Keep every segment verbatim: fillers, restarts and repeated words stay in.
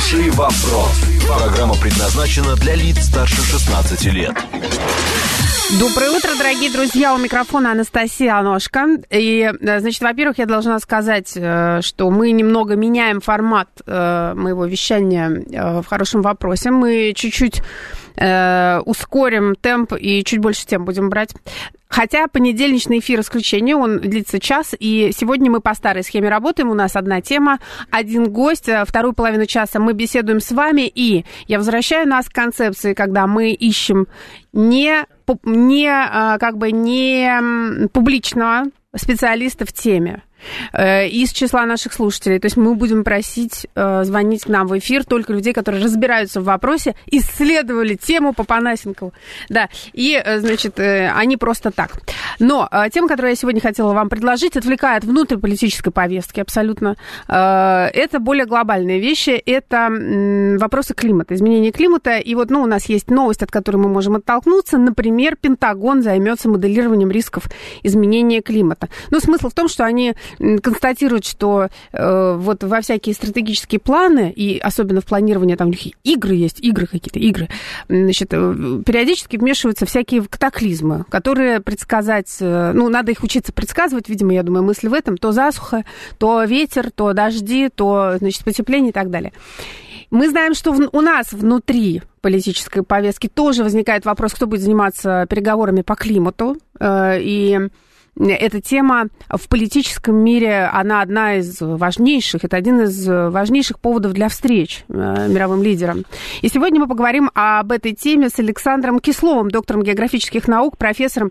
Хороший вопрос. Программа предназначена для лиц старше шестнадцати лет. Доброе утро, дорогие друзья. У микрофона Анастасия Аношка. И, значит, во-первых, я должна сказать, что мы немного меняем формат моего вещания в хорошем вопросе. Мы чуть-чуть ускорим темп и чуть больше тем будем брать. Хотя понедельничный эфир исключение, он длится час, и сегодня мы по старой схеме работаем. У нас одна тема, один гость, вторую половину часа мы беседуем с вами, и я возвращаю нас к концепции, когда мы ищем не, не, как бы не публичного специалиста в теме из числа наших слушателей. То есть мы будем просить э, звонить к нам в эфир только людей, которые разбираются в вопросе, исследовали тему по Панасенкову. Да, и, э, значит, э, они просто так. Но э, тема, которую я сегодня хотела вам предложить, отвлекая от внутриполитической повестки абсолютно. Э, это более глобальные вещи. Это э, вопросы климата, изменения климата. И вот, ну, у нас есть новость, от которой мы можем оттолкнуться. Например, Пентагон займется моделированием рисков изменения климата. Но смысл в том, что они констатируют, что э, вот во всякие стратегические планы, и особенно в планировании, там у них игры есть, игры какие-то, игры, значит, периодически вмешиваются всякие катаклизмы, которые предсказать, ну, надо их учиться предсказывать, видимо, я думаю, мысль в этом, то засуха, то ветер, то дожди, то, значит, потепление и так далее. Мы знаем, что в, у нас внутри политической повестки тоже возникает вопрос, кто будет заниматься переговорами по климату, э, и эта тема в политическом мире, она одна из важнейших, это один из важнейших поводов для встреч мировым лидерам. И сегодня мы поговорим об этой теме с Александром Кисловым, доктором географических наук, профессором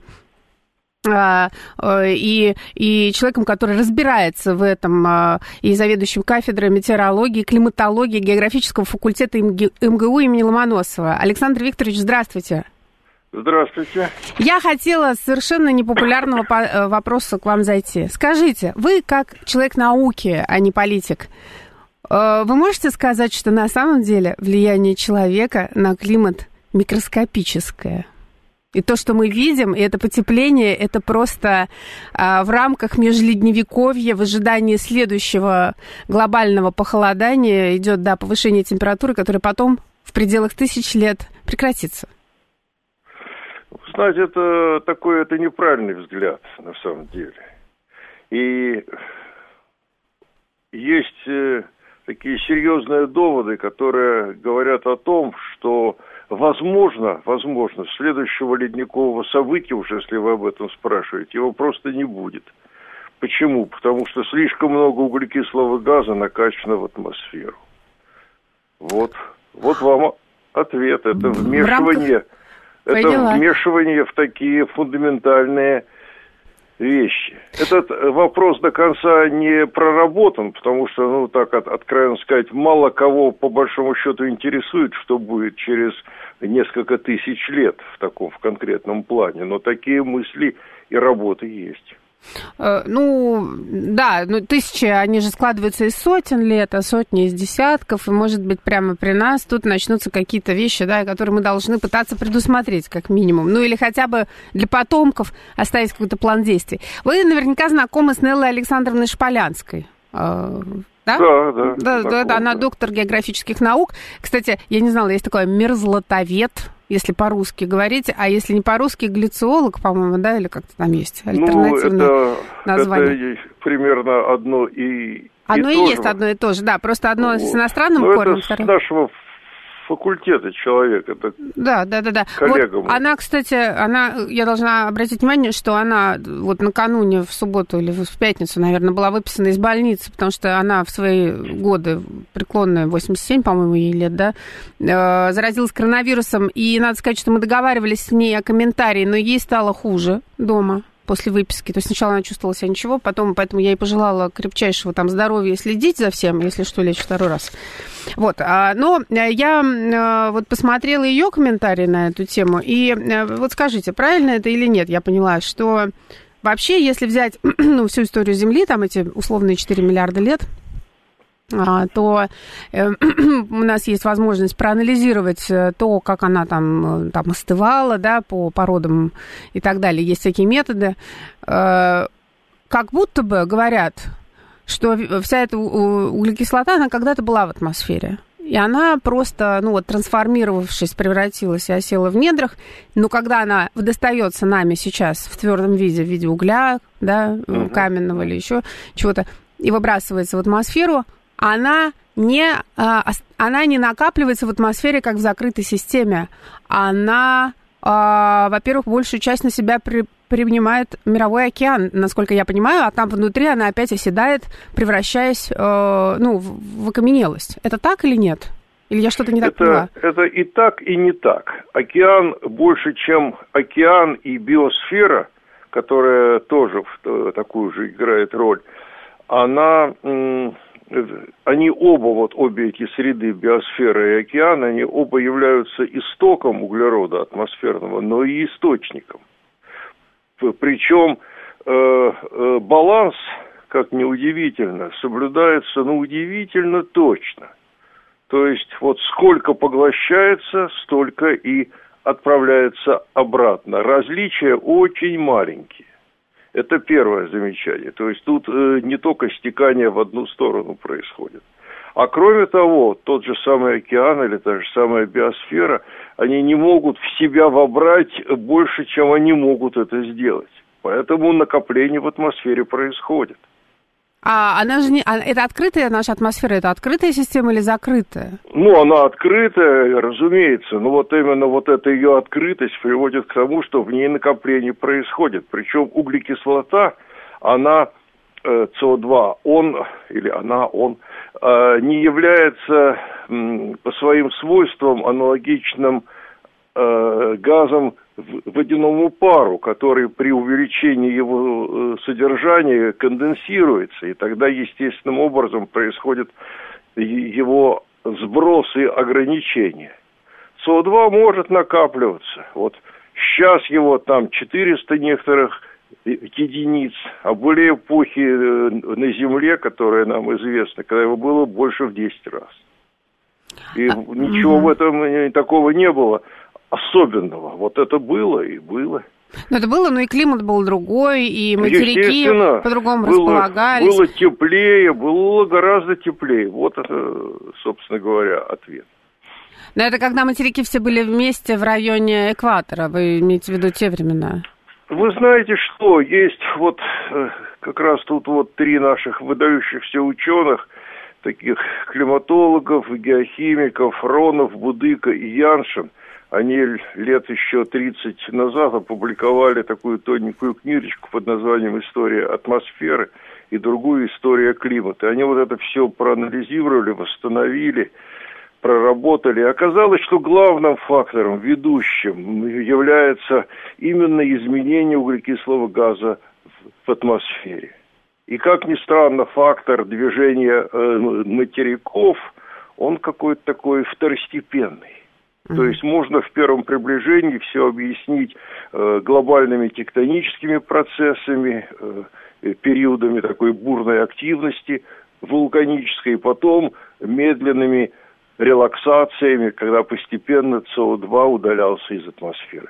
и, и человеком, который разбирается в этом, и заведующим кафедрой метеорологии, климатологии, географического факультета эм гэ у имени Ломоносова. Александр Викторович, здравствуйте. Здравствуйте. Я хотела с совершенно непопулярного вопроса к вам зайти. Скажите, вы как человек науки, а не политик, вы можете сказать, что на самом деле влияние человека на климат микроскопическое? И то, что мы видим, и это потепление, это просто в рамках межледневековья, в ожидании следующего глобального похолодания идет, да, повышение температуры, которое потом в пределах тысяч лет прекратится. Знаете, это такой, это неправильный взгляд, на самом деле. И есть э, такие серьезные доводы, которые говорят о том, что возможно, возможно, следующего ледникового события, уже если вы об этом спрашиваете, его просто не будет. Почему? Потому что слишком много углекислого газа накачано в атмосферу. Вот, вот вам ответ. Это вмешивание... Это Поняла. Вмешивание в такие фундаментальные вещи. Этот вопрос до конца не проработан, потому что, ну, так, от, откровенно сказать, мало кого, по большому счету, интересует, что будет через несколько тысяч лет в таком, в конкретном плане. Но такие мысли и работы есть. Ну, да, ну, тысячи, они же складываются из сотен лет, а сотни из десятков, и, может быть, прямо при нас тут начнутся какие-то вещи, да, которые мы должны пытаться предусмотреть, как минимум, ну, или хотя бы для потомков оставить какой-то план действий. Вы наверняка знакомы с Неллой Александровной Шполянской, да? Да, да. Да, да, да, она доктор географических наук. Кстати, я не знала, есть такое мерзлотовед, если по-русски говорить, а если не по-русски, глициолог, по-моему, да, или как-то там есть альтернативное ну, это, название. Это примерно одно и Оно и, и есть же. одно и то же, да, просто одно вот. С иностранным Но корнем. Это второе... с нашего факультета человек, это да, да, да, да. коллега вот она, кстати, она, я должна обратить внимание, что она вот накануне в субботу или в пятницу, наверное, была выписана из больницы, потому что она в свои годы, преклонные, восемьдесят семь, по-моему, ей лет, да, э, заразилась коронавирусом, и надо сказать, что мы договаривались с ней о комментарии, но ей стало хуже дома после выписки. То есть сначала она чувствовала себя ничего, потом, поэтому я ей пожелала крепчайшего там здоровья, следить за всем, если что, лечь второй раз. Вот. Но я вот посмотрела ее комментарии на эту тему, и вот скажите, правильно это или нет? Я поняла, что вообще, если взять ну, всю историю Земли, там эти условные четыре миллиарда лет, то э, у нас есть возможность проанализировать то, как она там, там остывала, да, по породам и так далее. Есть всякие методы. Э, как будто бы говорят, что вся эта углекислота, она когда-то была в атмосфере. и она просто, ну вот, трансформировавшись, превратилась и осела в недрах. Но когда она достается нами сейчас в твердом виде, в виде угля, да, uh-huh. каменного или еще чего-то, и выбрасывается в атмосферу, она не, она не накапливается в атмосфере, как в закрытой системе. Она, во-первых, большую часть на себя при принимает мировой океан, насколько я понимаю, а там внутри она опять оседает, превращаясь э, ну, в окаменелость. Это так или нет? Или я что-то не так это, поняла? Это и так, и не так. Океан больше, чем океан и биосфера, которая тоже в такую же играет роль, она, они оба, вот обе эти среды, биосфера и океан, они оба являются истоком углерода атмосферного, но и источником. Причем э, э, баланс, как ни удивительно, соблюдается, ну, удивительно точно. То есть вот сколько поглощается, столько и отправляется обратно. Различия очень маленькие. Это первое замечание. То есть тут э, не только стекание в одну сторону происходит. А кроме того, тот же самый океан или та же самая биосфера, они не могут в себя вобрать больше, чем они могут это сделать. Поэтому накопление в атмосфере происходит. А она же не... Это открытая наша атмосфера, это открытая система или закрытая? Ну, она открытая, разумеется. Но вот именно вот эта ее открытость приводит к тому, что в ней накопление происходит. Причем углекислота, она... Си О два, он, или она, он, не является по своим свойствам аналогичным газом водяному пару, который при увеличении его содержания конденсируется, и тогда естественным образом происходит его сброс и ограничение. Си О два может накапливаться. Вот сейчас его там четыреста некоторых единиц, а были эпохи на Земле, которая нам известна, когда его было больше в десять раз. И а, ничего угу. в этом такого не было особенного. Вот это было и было. Ну, это было, но и климат был другой, и материки по-другому было, располагались. Было теплее, было гораздо теплее. Вот это, собственно говоря, ответ. Но это когда материки все были вместе в районе экватора, вы имеете в виду те времена? Вы знаете что, есть вот как раз тут вот три наших выдающихся ученых, таких климатологов, геохимиков, Ронов, Будыка и Яншин. Они лет еще тридцать назад опубликовали такую тоненькую книжечку под названием «История атмосферы» и другую «История климата». Они вот это все проанализировали, восстановили, проработали. Оказалось, что главным фактором, ведущим, является именно изменение углекислого газа в атмосфере. И, как ни странно, фактор движения э, материков, он какой-то такой второстепенный. Mm-hmm. То есть можно в первом приближении все объяснить э, глобальными тектоническими процессами, э, периодами такой бурной активности вулканической, и потом медленными релаксациями, когда постепенно Си О два удалялся из атмосферы.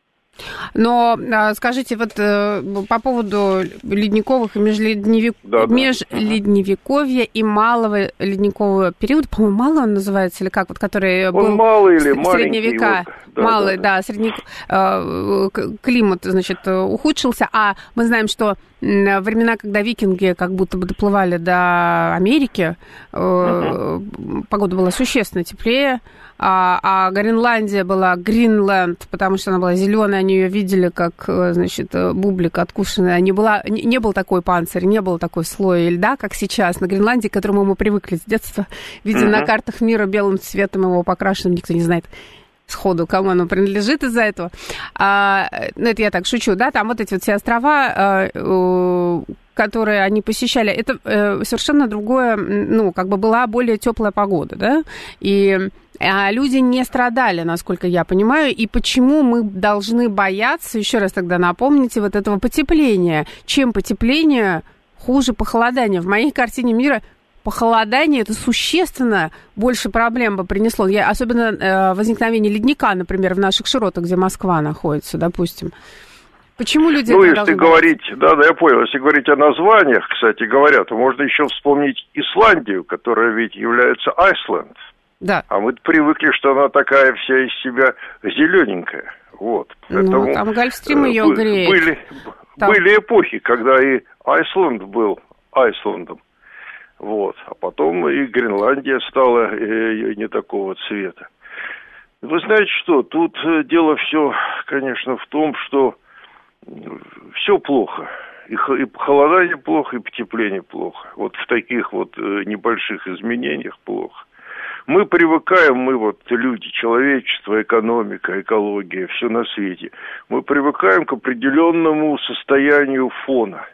Но скажите, вот по поводу ледниковых и межледневик... да, да. межледневиковья и малого ледникового периода, по-моему, малый он называется, или как, вот, который он был малый или в средние века, вот, да, малый, да, да, да средний климат, значит, ухудшился, а мы знаем, что времена, когда викинги как будто бы доплывали до Америки, uh-huh. погода была существенно теплее, а, а Гренландия была Гринленд, потому что она была зеленая, они ее видели как, значит, бублик откушенный. Не, была, не, не был такой панцирь, не был такой слой льда, как сейчас на Гренландии, к которому мы привыкли с детства, видя uh-huh. на картах мира белым цветом его покрашенным, никто не знает сходу, кому оно принадлежит из-за этого. А, ну, это я так шучу, да, там вот эти вот все острова, а, которые они посещали, это а, совершенно другое, ну, как бы была более теплая погода, да, и а, люди не страдали, насколько я понимаю, и почему мы должны бояться, еще раз тогда напомните, вот этого потепления. Чем потепление, хуже похолодание. В моей картине мира похолодание это существенно больше проблем бы принесло. Я, особенно э, возникновение ледника, например, в наших широтах, где Москва находится, допустим. Почему люди ну, это если говорить, да, да, я понял, если говорить о названиях, кстати говоря, то можно еще вспомнить Исландию, которая ведь является Iceland, Да. А мы привыкли, что она такая вся из себя зелененькая. Вот. Поэтому, ну, там Гольфстрим ее э, греет. Были, были эпохи, когда и Айсланд был Айсландом. Вот. А потом и Гренландия стала э, не такого цвета. Вы знаете что, тут дело все, конечно, в том, что все плохо. И похолодание плохо, и потепление плохо. Вот в таких вот небольших изменениях плохо. Мы привыкаем, мы вот люди, человечество, экономика, экология, все на свете. Мы привыкаем к определенному состоянию фона.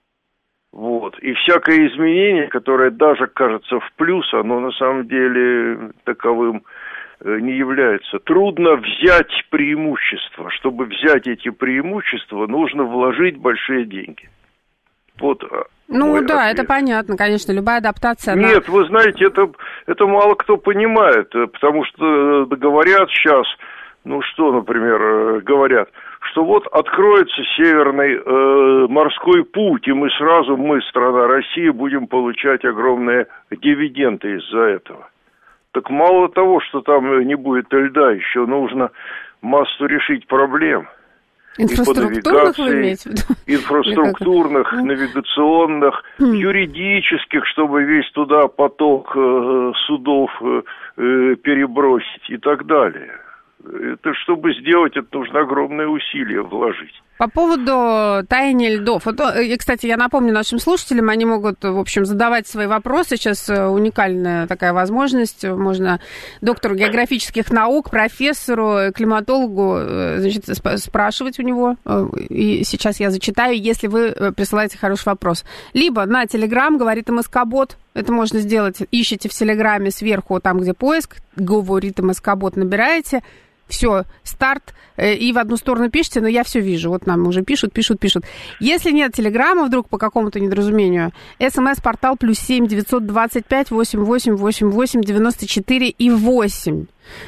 Вот. И всякое изменение, которое даже кажется в плюс, оно на самом деле таковым не является. Трудно взять преимущества. Чтобы взять эти преимущества, нужно вложить большие деньги. Вот. Ну да, ответ. Это понятно, конечно, любая адаптация. Нет, она... вы знаете, это, это мало кто понимает, потому что говорят сейчас, ну что, например, говорят, что вот откроется Северный э, морской путь, и мы сразу, мы, страна Россия, будем получать огромные дивиденды из-за этого. Так мало того, что там не будет льда, еще нужно массу решить проблем. Инфраструктурных вы имеете в виду? Инфраструктурных, навигационных, хм. юридических, чтобы весь туда поток э, судов э, перебросить и так далее. Это, чтобы сделать, это нужно огромные усилия вложить. По поводу таяния льдов. Вот, и, кстати, я напомню нашим слушателям, они могут, в общем, задавать свои вопросы. Сейчас уникальная такая возможность. Можно доктору географических наук, профессору, климатологу, значит, спрашивать у него. И сейчас я зачитаю, если вы присылаете хороший вопрос. Либо на Телеграм, говорит МСК-бот. Это можно сделать. Ищите в Телеграме сверху, там, где поиск, говорит МСК-бот, набираете. Все, старт, и в одну сторону пишите, но я все вижу. Вот нам уже пишут, пишут, пишут. Если нет телеграмма вдруг по какому-то недоразумению, смс-портал плюс семь девятьсот двадцать пять восемьдесят восемь восемьдесят восемь девяносто четыре и восемь.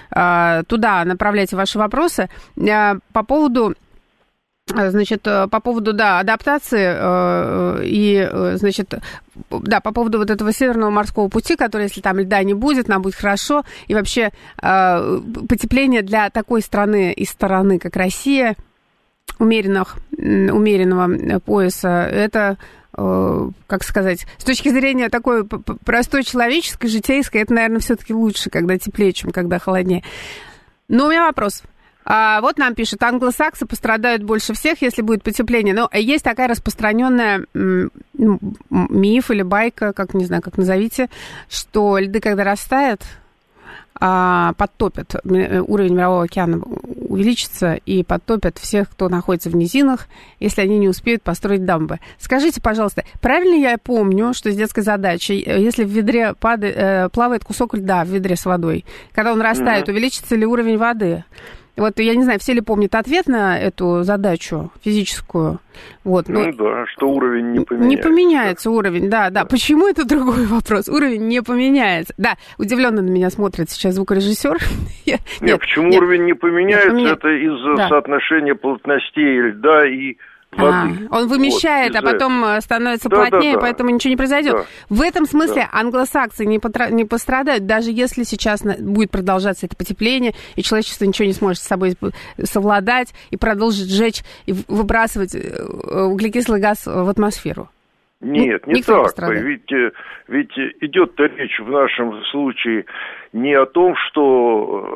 Туда направляйте ваши вопросы. По поводу... Значит, по поводу, да, адаптации э, и, значит, да, по поводу вот этого Северного морского пути, который, если там льда не будет, нам будет хорошо, и вообще э, потепление для такой страны и стороны, как Россия, умеренных, умеренного пояса, это, э, как сказать, с точки зрения такой простой человеческой, житейской, это, наверное, все-таки лучше, когда теплее, чем когда холоднее. Но у меня вопрос. А, вот нам пишут, англосаксы пострадают больше всех, если будет потепление. Но есть такая распространенная м- миф или байка, как не знаю, как назовите, что льды, когда растают, а, подтопят, уровень Мирового океана увеличится и подтопят всех, кто находится в низинах, если они не успеют построить дамбы. Скажите, пожалуйста, правильно я помню, что с детской задачей, если в ведре падает, плавает кусок льда в ведре с водой, когда он растает, mm-hmm. увеличится ли уровень воды? Вот я не знаю, все ли помнят ответ на эту задачу физическую. Вот, но... Ну да, что уровень не поменяется. Не поменяется уровень, да, да. Почему это другой вопрос? Уровень не поменяется. Да, удивленно на меня смотрит сейчас звукорежиссер. Нет, нет, почему нет, уровень не поменяется? Нет, это из-за да. соотношения плотностей льда и воды. А, он вымещает, вот, а потом этого. становится да, плотнее, да, да. поэтому ничего не произойдет. Да. В этом смысле да. англосаксы не, потра... не пострадают, даже если сейчас будет продолжаться это потепление, и человечество ничего не сможет с собой совладать и продолжит сжечь и выбрасывать углекислый газ в атмосферу. Нет, ну, не так. Ведь, ведь идет речь в нашем случае не о том, что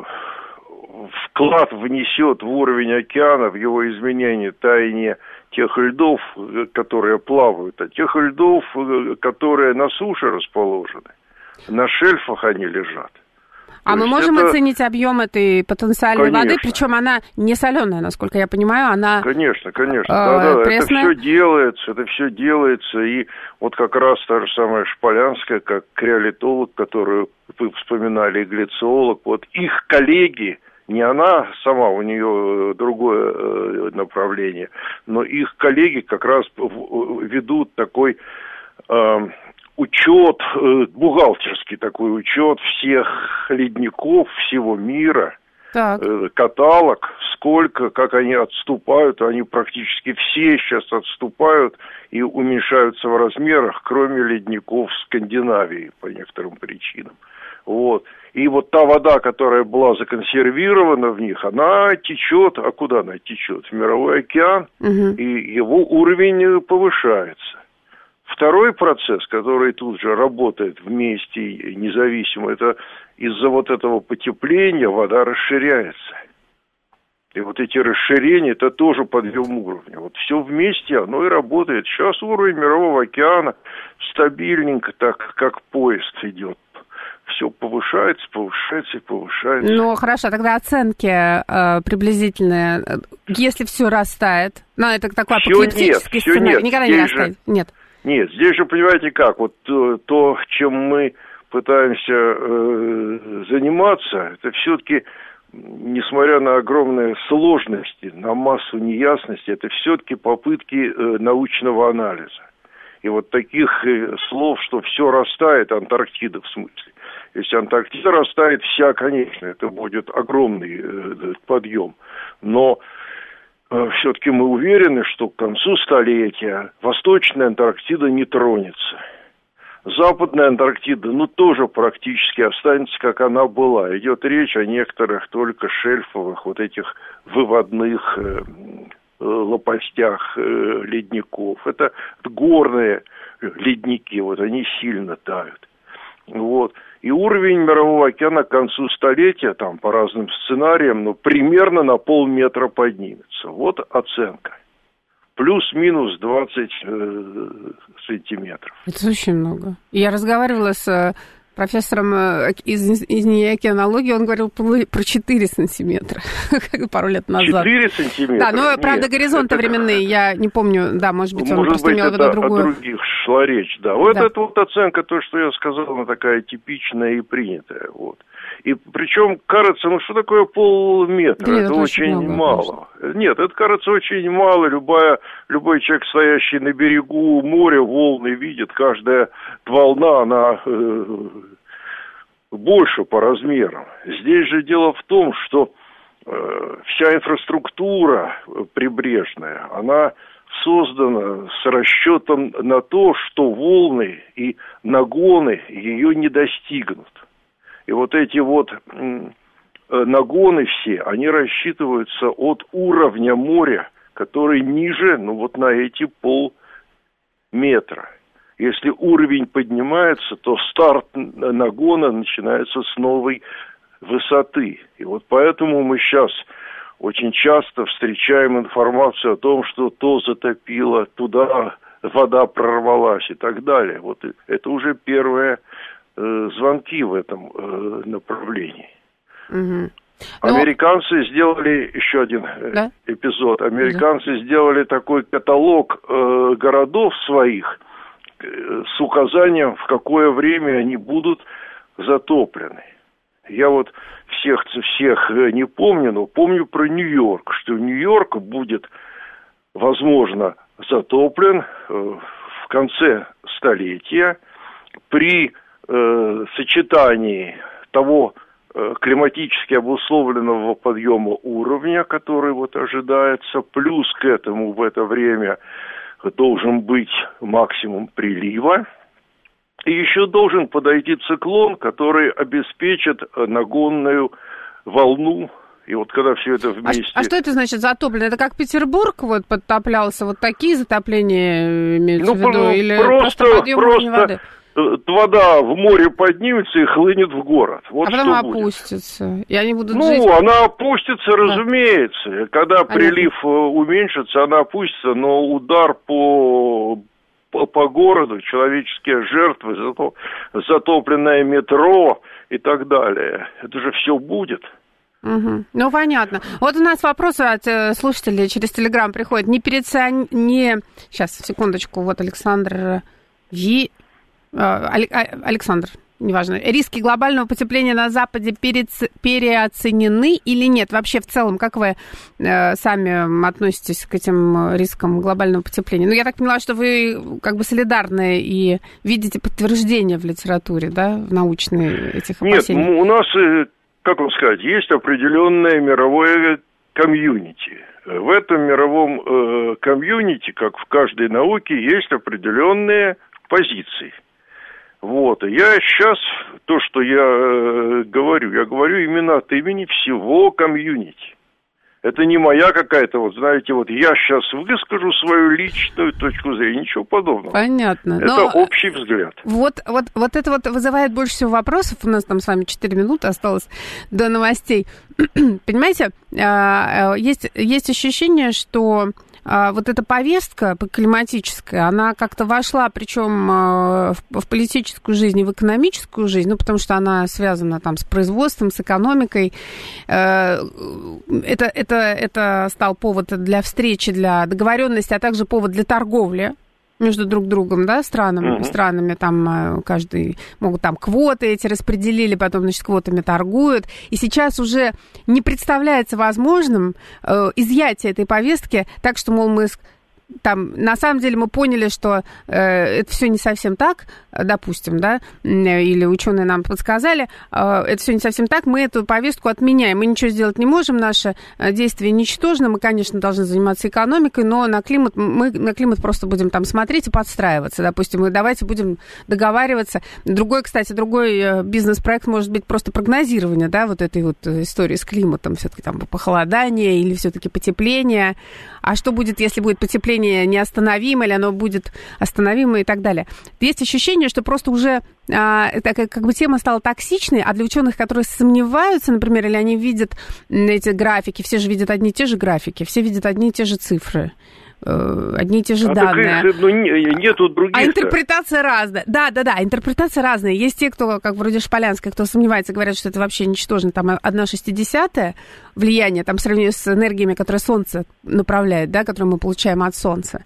вклад внесет в уровень океана, в его изменение, таяние тех льдов, которые плавают, а тех льдов, которые на суше расположены. На шельфах они лежат. А То мы можем это... оценить объем этой потенциальной конечно. воды, причем она не соленая, насколько я понимаю, она Конечно, конечно, э, да, да, пресная. Это все делается, это все делается, и вот как раз та же самая Шполянская, как криолитолог, которую вы вспоминали, и глициолог, вот их коллеги, не она сама, у нее другое направление, но их коллеги как раз ведут такой э, учет, э, бухгалтерский такой учет всех ледников всего мира, э, каталог, сколько, как они отступают, они практически все сейчас отступают и уменьшаются в размерах, кроме ледников Скандинавии по некоторым причинам. Вот. И вот та вода, которая была законсервирована в них, она течет, а куда она течет? В мировой океан, угу. и его уровень повышается. Второй процесс, который тут же работает вместе независимо, это из-за вот этого потепления вода расширяется. И вот эти расширения, это тоже подъем уровня. Вот все вместе, оно и работает. Сейчас уровень мирового океана стабильненько, так как поезд идет. Все повышается, повышается и повышается. Ну, хорошо, тогда оценки э, приблизительные. Если все растает, ну, это такой апокалиптический сценарий. Нет, никогда не растает. Же, нет. Нет, здесь же, понимаете, как, вот то, то чем мы пытаемся э, заниматься, это все-таки, несмотря на огромные сложности, на массу неясностей, это все-таки попытки э, научного анализа. И вот таких э, слов, что все растает, Антарктида в смысле. Если Антарктида растает вся, конечно, это будет огромный э, подъем. Но э, все-таки мы уверены, что к концу столетия Восточная Антарктида не тронется. Западная Антарктида, ну, тоже практически останется, как она была. Идет речь о некоторых только шельфовых, вот этих выводных э, лопастях э, ледников. Это горные ледники, вот они сильно тают. Вот. И уровень мирового океана к концу столетия, там по разным сценариям, ну, примерно на полметра поднимется. Вот оценка. Плюс-минус двадцать э, сантиметров. Это очень много. Я разговаривала с профессором из, из НИИ океанологии, он говорил про четыре сантиметра пару лет назад. четыре сантиметра? Да, но, правда, Нет, горизонты это... временные, я не помню, да, может быть, он может просто быть, имел в виду другую. О других шла речь, да. Вот да. Это вот оценка, то, что я сказал, она такая типичная и принятая, вот. И причем, кажется, ну что такое полметра? Да, это, это очень много, мало. Конечно. Нет, это, кажется, очень мало. Любая, любой человек, стоящий на берегу моря, волны видит, каждая волна, она э, больше по размерам. Здесь же дело в том, что э, вся инфраструктура прибрежная, она создана с расчетом на то, что волны и нагоны ее не достигнут. И вот эти вот нагоны все, они рассчитываются от уровня моря, который ниже, ну вот на эти полметра. Если уровень поднимается, то старт нагона начинается с новой высоты. И вот поэтому мы сейчас очень часто встречаем информацию о том, что то затопило, туда вода прорвалась и так далее. Вот это уже первое звонки в этом э, направлении. Угу. Американцы сделали еще один да? эпизод. Американцы да. сделали такой каталог э, городов своих э, с указанием, в какое время они будут затоплены. Я вот всех всех не помню, но помню про Нью-Йорк, что Нью-Йорк будет, возможно, затоплен э, в конце столетия при Э, сочетании того э, климатически обусловленного подъема уровня, который вот ожидается, плюс к этому в это время должен быть максимум прилива, и еще должен подойти циклон, который обеспечит нагонную волну. И вот когда все это вместе... А, а что это значит затоплено? Это как Петербург вот подтоплялся, вот такие затопления имеются ну, в виду? Или просто, просто подъем уровня воды? Вода в море поднимется и хлынет в город. Вот а потом что опустится. Будет. И они будут ну, жить... она опустится, да. разумеется. Когда Понятно. Прилив уменьшится, она опустится, но удар по, по, по городу, человеческие жертвы, зато, затопленное метро и так далее. Это же все будет. Угу. Ну, понятно. Вот у нас вопросы от э, слушателей через Телеграм приходят. Не переоцени... Не... Сейчас, секундочку. Вот Александр Ви... Александр, неважно, риски глобального потепления на Западе переоценены или нет? Вообще, в целом, как вы э, сами относитесь к этим рискам глобального потепления? Ну, я так поняла, что вы как бы солидарны и видите подтверждение в литературе, да, в научной этих опасений? Нет, у нас, как вам сказать, есть определенное мировое комьюнити. В этом мировом э, комьюнити, как в каждой науке, есть определенные позиции. Вот, и я сейчас, то, что я э, говорю, я говорю именно от имени всего комьюнити. Это не моя какая-то, вот знаете, вот я сейчас выскажу свою личную точку зрения, ничего подобного. Понятно. Это Но общий взгляд. Вот, вот, вот это вот вызывает больше всего вопросов. У нас там с вами четыре минуты осталось до новостей. Понимаете, есть, есть ощущение, что вот эта повестка климатическая, она как-то вошла, причем в, в политическую жизнь и в экономическую жизнь, ну, потому что она связана там с производством, с экономикой. Это, это, это стал повод для встречи, для договоренности, а также повод для торговли между друг другом, да, странами, uh-huh. странами, там каждый, могут там квоты эти распределили, потом, значит, квотами торгуют, и сейчас уже не представляется возможным э, изъятие этой повестки, так что, мол, мы там, на самом деле мы поняли, что э, это все не совсем так, допустим, да, или ученые нам подсказали, э, это все не совсем так, мы эту повестку отменяем, мы ничего сделать не можем, наше действие ничтожно, мы, конечно, должны заниматься экономикой, но на климат, мы на климат просто будем там смотреть и подстраиваться, допустим, и давайте будем договариваться. Другой, кстати, другой бизнес-проект может быть просто прогнозирование, да, вот этой вот истории с климатом, все-таки там похолодание или все-таки потепление, а что будет, если будет потепление неостановимо, или оно будет остановимо и так далее. Есть ощущение, что просто уже а, это, как бы тема стала токсичной, а для ученых, которые сомневаются, например, или они видят эти графики, все же видят одни и те же графики, все видят одни и те же цифры, одни и те же а данные. Так их, ну, нету других. А интерпретация разная. Да, да, да, интерпретация разная. Есть те, кто, как вроде Шполянская, кто сомневается, говорят, что это вообще ничтожно, там одна шестидесятая влияние, там, в сравнении с энергиями, которые Солнце направляет, да, которые мы получаем от Солнца.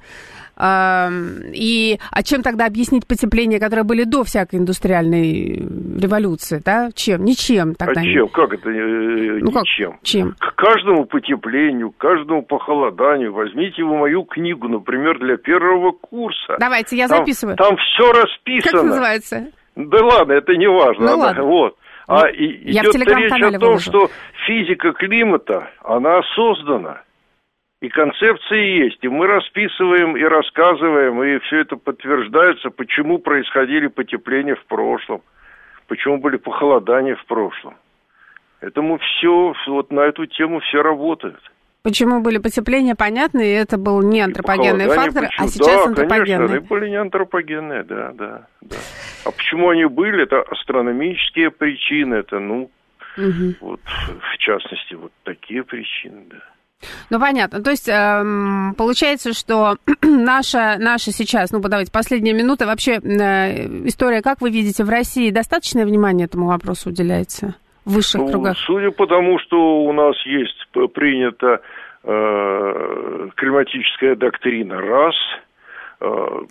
И, а чем тогда объяснить потепление, которые были до всякой индустриальной революции, да? Чем? Ничем тогда. А чем? Как это? Ну, ничем. Как? Чем? К каждому потеплению, к каждому похолоданию возьмите вы мою книгу, например, для первого курса. Давайте, я там, записываю. Там все расписано. Как называется? Да ладно, это не важно. Ну, она, ладно. Вот. А и, я идет в речь о том, выложу. что физика климата, она создана. И концепции есть, и мы расписываем и рассказываем, и все это подтверждается, почему происходили потепления в прошлом, почему были похолодания в прошлом. Этому все, вот на эту тему все работают. Почему были потепления, понятно, и это был не антропогенный фактор, почему? а сейчас да, антропогенный. Конечно, они были не антропогенные, да, да, да. А почему они были? Это астрономические причины, это, ну, угу. вот, в частности, вот такие причины, да. Ну, понятно. То есть, эм, получается, что наша, наша сейчас, ну, давайте, последняя минута, вообще э, история, как вы видите, в России достаточное внимание этому вопросу уделяется в высших ну, кругах? Судя по тому, что у нас есть принята э, климатическая доктрина, раз, э,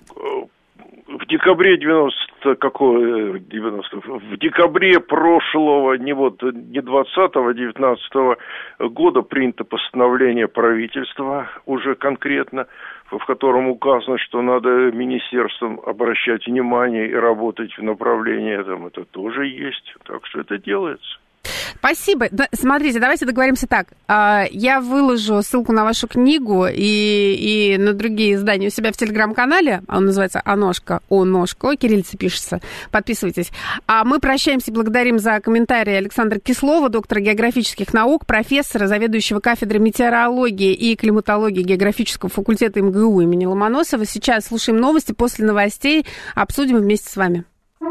в декабре девяностого, какого, девяностого, в декабре прошлого, не вот, не двадцатого, девятнадцатого года принято постановление правительства уже конкретно, в котором указано, что надо министерствам обращать внимание и работать в направлении этом. Это тоже есть, так что это делается. Спасибо. Смотрите, давайте договоримся так. Я выложу ссылку на вашу книгу и, и на другие издания у себя в телеграм-канале. Он называется «Оношка». «Оношка». Кириллица пишется. Подписывайтесь. А мы прощаемся и благодарим за комментарии Александра Кислова, доктора географических наук, профессора, заведующего кафедрой метеорологии и климатологии географического факультета эм гэ у имени Ломоносова. Сейчас слушаем новости. После новостей обсудим вместе с вами.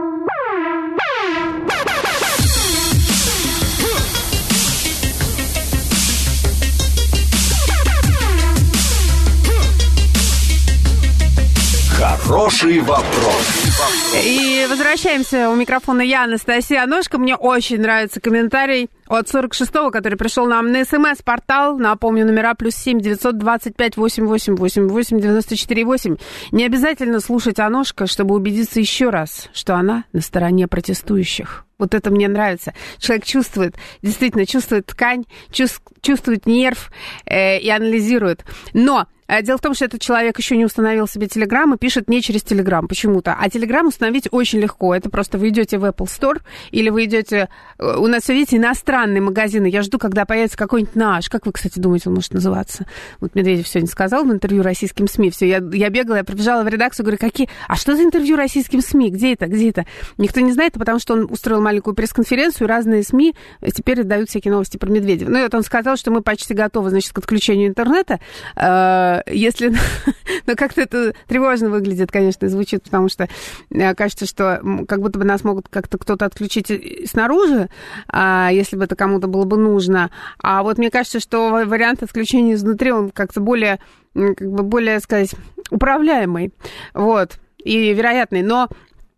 Хороший вопрос. И возвращаемся. У микрофона я, Анастасия Оношко. Мне очень нравится комментарий от сорок шестого, который пришел нам на СМС-портал. Напомню, номера плюс семь девятьсот двадцать пять восемьдесят восемь восемьдесят восемь девяносто четыре восемь. Не обязательно слушать Оношко, чтобы убедиться еще раз, что она на стороне протестующих. Вот это мне нравится. Человек чувствует, действительно чувствует ткань, чувствует нерв э, и анализирует. Но э, дело в том, что этот человек еще не установил себе Телеграм и пишет не через Телеграм почему-то. А Телеграм установить очень легко. Это просто вы идете в Apple Store или вы идете... У нас, видите, иностранные иностранные магазины. Я жду, когда появится какой-нибудь наш. Как вы, кстати, думаете, он может называться? Вот Медведев сегодня сказал в интервью российским СМИ. Все, я, я бегала, я прибежала в редакцию, говорю, какие... А что за интервью российским СМИ? Где это? Где это? Никто не знает, потому что он устроил маленькую пресс-конференцию, и разные СМИ теперь дают всякие новости про Медведева. Ну, и вот он сказал, что мы почти готовы, значит, к отключению интернета. Если... Ну, как-то это тревожно выглядит, конечно, и звучит, потому что кажется, что как будто бы нас могут как-то кто-то отключить снаружи, если бы это кому-то было бы нужно. А вот мне кажется, что вариант отключения изнутри, он как-то более, как бы более, сказать, управляемый, вот, и вероятный. Но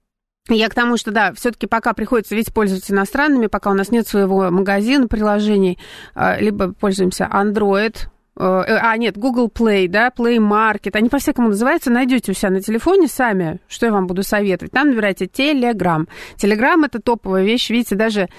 я к тому, что, да, все-таки пока приходится ведь пользоваться иностранными, пока у нас нет своего магазина приложений, либо пользуемся Android, а, нет, Google Play, да, Play Market, они по-всякому называются, найдете у себя на телефоне сами, что я вам буду советовать. Там набирайте Telegram. Telegram — это топовая вещь, видите, даже,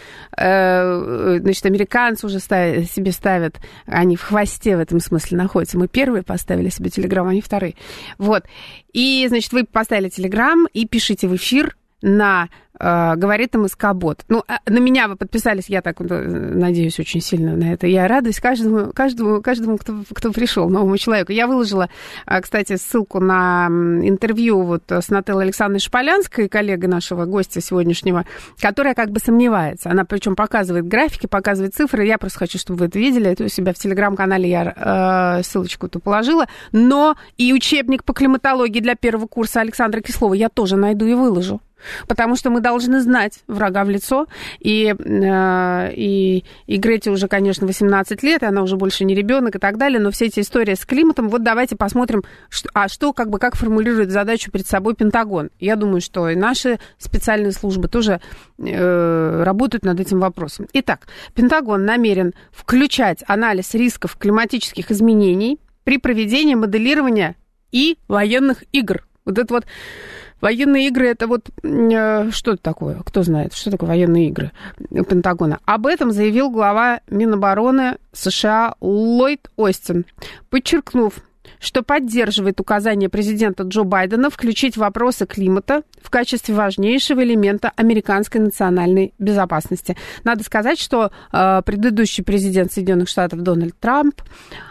э, значит, американцы уже ставят, себе ставят, они в хвосте в этом смысле находятся. Мы первые поставили себе Telegram, они вторые. Вот. И, значит, вы поставили Telegram и пишите в эфир на э, «Говорит МСК-бот». Ну, на меня вы подписались, я так надеюсь очень сильно на это. Я радуюсь каждому, каждому, каждому кто, кто пришел, новому человеку. Я выложила, кстати, ссылку на интервью вот с Нателлой Александровной Шполянской, коллегой нашего гостя сегодняшнего, которая как бы сомневается. Она причем показывает графики, показывает цифры. Я просто хочу, чтобы вы это видели. Это у себя в Телеграм-канале я э, ссылочку-то положила. Но и учебник по климатологии для первого курса Александра Кислова я тоже найду и выложу. Потому что мы должны знать врага в лицо. И, э, и, и Грете уже, конечно, восемнадцать лет, и она уже больше не ребенок и так далее. Но все эти истории с климатом, вот давайте посмотрим, что, а что, как бы, как формулирует задачу перед собой Пентагон. Я думаю, что и наши специальные службы тоже э, работают над этим вопросом. Итак, Пентагон намерен включать анализ рисков климатических изменений при проведении моделирования и военных игр. Вот это вот военные игры, это вот э, что это такое? Кто знает, что такое военные игры Пентагона? Об этом заявил глава Минобороны США Ллойд Остин, подчеркнув, что поддерживает указание президента Джо Байдена включить вопросы климата в качестве важнейшего элемента американской национальной безопасности. Надо сказать, что э, предыдущий президент Соединенных Штатов Дональд Трамп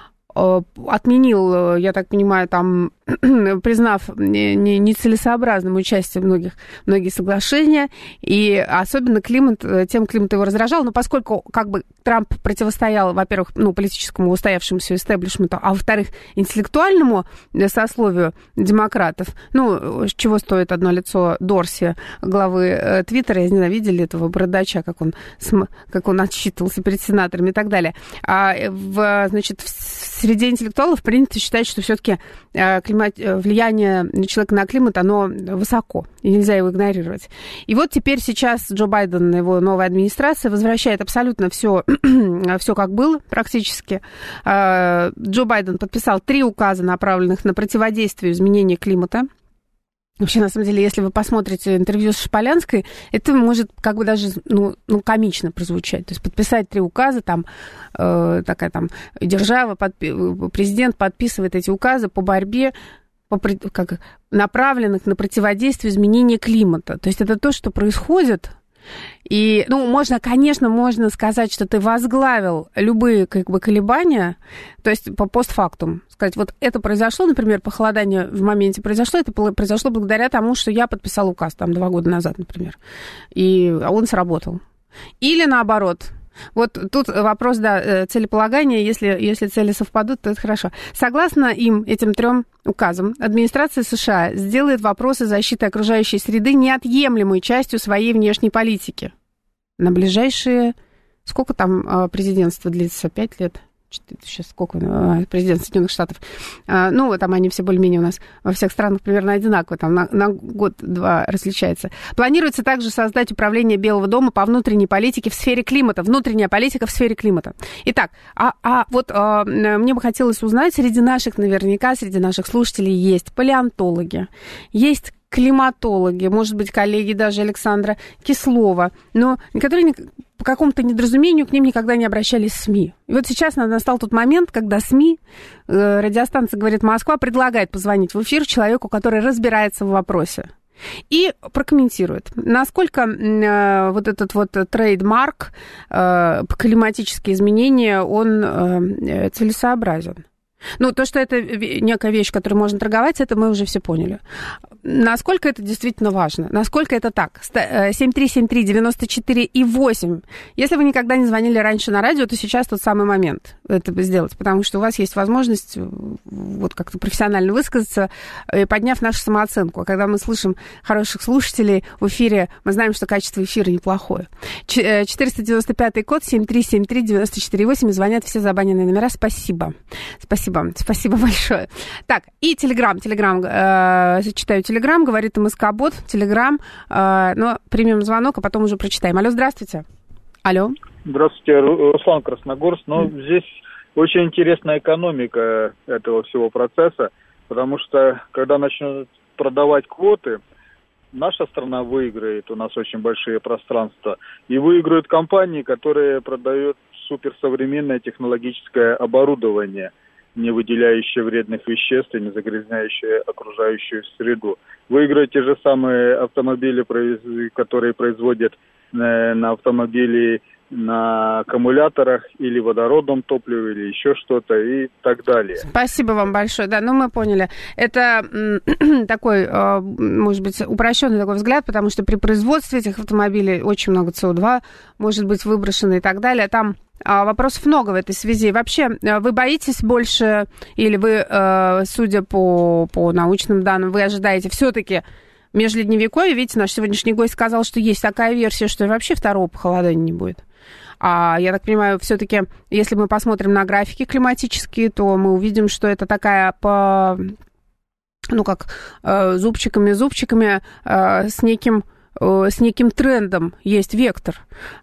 отменил, я так понимаю, там, признав нецелесообразным участие в многих, многих соглашениях, и особенно климат, тем климат его раздражал, но поскольку как бы Трамп противостоял, во-первых, ну, политическому устоявшемуся истеблишменту, а во-вторых, интеллектуальному сословию демократов, ну, чего стоит одно лицо Дорси, главы Твиттера, я не знаю, видели этого бородача, как он, как он отсчитывался перед сенаторами и так далее, а в, значит, в среди интеллектуалов принято считать, что все-таки влияние человека на климат, оно высоко, и нельзя его игнорировать. И вот теперь сейчас Джо Байден, его новая администрация, возвращает абсолютно все, все как было практически. Джо Байден подписал три указа, направленных на противодействие изменению климата. Вообще, на самом деле, если вы посмотрите интервью с Шполянской, это может как бы даже, ну, ну комично прозвучать. То есть подписать три указа, там, э, такая там держава, подпи- президент подписывает эти указы по борьбе, по, как, направленных на противодействие изменению климата. То есть это то, что происходит. И, ну, можно, конечно, можно сказать, что ты возглавил любые, как бы, колебания, то есть по постфактум сказать, вот это произошло, например, похолодание в моменте произошло, это произошло благодаря тому, что я подписал указ там два года назад, например, и он сработал. Или наоборот. Вот тут вопрос, да, целеполагания, если, если цели совпадут, то это хорошо. Согласно им, этим трем указам, администрация США сделает вопросы защиты окружающей среды неотъемлемой частью своей внешней политики. На ближайшие... Сколько там президентство длится? Пять лет? Сейчас сколько? Президент Соединенных Штатов. Ну, там они все более-менее у нас во всех странах примерно одинаково, там на, на год-два различается. Планируется также создать управление Белого дома по внутренней политике в сфере климата. Внутренняя политика в сфере климата. Итак, а, а вот а, мне бы хотелось узнать, среди наших, наверняка, среди наших слушателей есть палеонтологи, есть климатологи, может быть, коллеги даже Александра Кислова, но которые по какому-то недоразумению к ним никогда не обращались СМИ. И вот сейчас настал тот момент, когда СМИ, радиостанция «Говорит Москва», предлагает позвонить в эфир человеку, который разбирается в вопросе. и прокомментирует, насколько э, вот этот вот трейдмарк, э, климатические изменения, он э, целесообразен. Ну, то, что это некая вещь, которой можно торговать, это мы уже все поняли. Насколько это действительно важно? Насколько это так? семь три семь три девяносто четыре восемь. Если вы никогда не звонили раньше на радио, то сейчас тот самый момент это сделать, потому что у вас есть возможность вот как-то профессионально высказаться, подняв нашу самооценку. А когда мы слышим хороших слушателей в эфире, мы знаем, что качество эфира неплохое. четыреста девяносто пятый код, семь три семь три девяносто четыре восемь. Звонят все забаненные номера. Спасибо. Спасибо. Спасибо большое. Так, и Телеграм. Телеграм. Э, читаю Телеграм, говорит МСК-бот. Телеграм. Э, но примем звонок, а потом уже прочитаем. Алло, здравствуйте. Алло. Здравствуйте, Руслан Красногорск. Ну, mm. здесь очень интересная экономика этого всего процесса, потому что, когда начнут продавать квоты, наша страна выиграет, у нас очень большие пространства, и выиграют компании, которые продают суперсовременное технологическое оборудование, не выделяющие вредных веществ и не загрязняющие окружающую среду. Выиграют те же самые автомобили, которые производят на автомобили на аккумуляторах или водородном топливе, или еще что-то и так далее. Спасибо вам большое. Да, ну мы поняли. Это такой, может быть, упрощенный такой взгляд, потому что при производстве этих автомобилей очень много си о два может быть выброшено и так далее. Там вопросов много в этой связи. Вообще, вы боитесь больше, или вы, судя по, по научным данным, вы ожидаете все-таки межледневекойя? Видите, наш сегодняшний гость сказал, что есть такая версия, что и вообще второго похолодания не будет. А я так понимаю, все-таки, если мы посмотрим на графики климатические, то мы увидим, что это такая по, ну как, зубчиками-зубчиками с неким с неким трендом, есть вектор,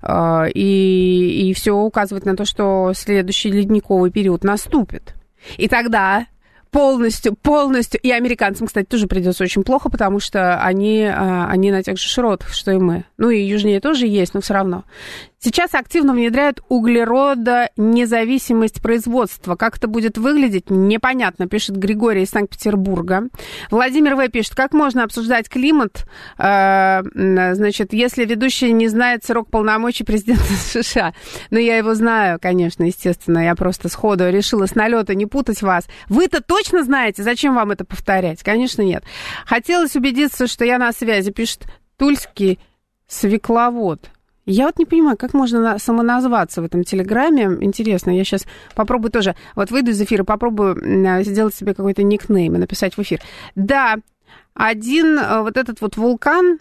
и, и все указывает на то, что следующий ледниковый период наступит. И тогда полностью, полностью, и американцам, кстати, тоже придется очень плохо, потому что они, они на тех же широтах, что и мы. Ну и южнее тоже есть, но все равно. Сейчас активно внедряют углеродонезависимость производства. Как это будет выглядеть, непонятно, пишет Григорий из Санкт-Петербурга. Владимир В. пишет, как можно обсуждать климат, э, значит, если ведущий не знает срок полномочий президента США. Ну, я его знаю, конечно, естественно, я просто сходу решила с налета не путать вас. Вы-то точно знаете, зачем вам это повторять? Конечно, нет. Хотелось убедиться, что я на связи, пишет Тульский свекловод. Я вот не понимаю, как можно самоназваться в этом телеграме. Интересно, я сейчас попробую тоже... Вот выйду из эфира, попробую сделать себе какой-то никнейм и написать в эфир. Да, один вот этот вот вулкан,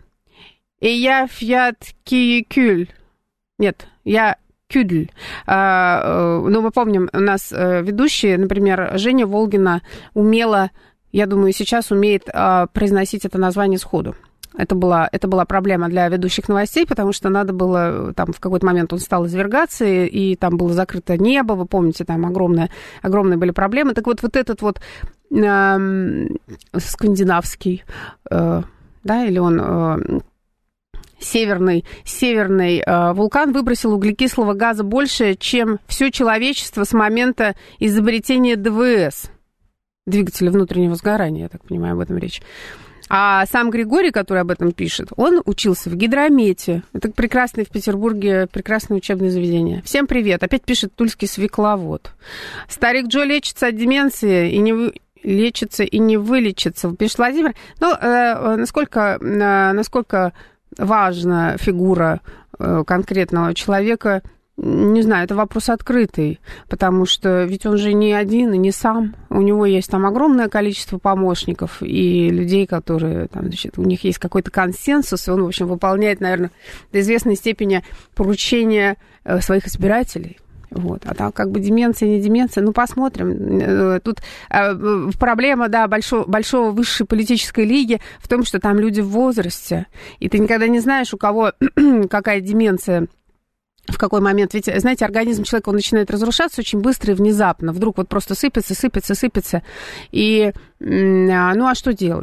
Эяфьяткиекюль. Нет, я... Кюдль. Ну, мы помним, у нас ведущие, например, Женя Волгина умела, я думаю, сейчас умеет произносить это название сходу. Это была, это была проблема для ведущих новостей, потому что надо было, там, в какой-то момент он стал извергаться, и, и там было закрыто небо, вы помните, там огромные, огромные были проблемы. Так вот, вот этот вот э, скандинавский, э, да, или он... Э, Северный, северный э, вулкан выбросил углекислого газа больше, чем все человечество с момента изобретения ДВС, двигателя внутреннего сгорания, я так понимаю, об этом речь. А сам Григорий, который об этом пишет, он учился в гидромете. Это прекрасное в Петербурге, прекрасное учебное заведение. Всем привет. Опять пишет Тульский свекловод. Старик Джо лечится от деменции и не... лечится и не вылечится, пишет Владимир. Ну, э, насколько... Э, насколько важна фигура э, конкретного человека, не знаю, это вопрос открытый, потому что ведь он же не один и не сам, у него есть там огромное количество помощников и людей, которые, там, значит, у них есть какой-то консенсус, и он, в общем, выполняет, наверное, до известной степени поручения э, своих избирателей. Вот. А там как бы деменция, не деменция, ну, посмотрим. Тут э, проблема, да, большого, большого высшей политической лиги в том, что там люди в возрасте, и ты никогда не знаешь, у кого какая деменция, в какой момент. Ведь, знаете, организм человека, он начинает разрушаться очень быстро и внезапно. Вдруг вот просто сыпется, сыпется, сыпется. И, ну, а что делать?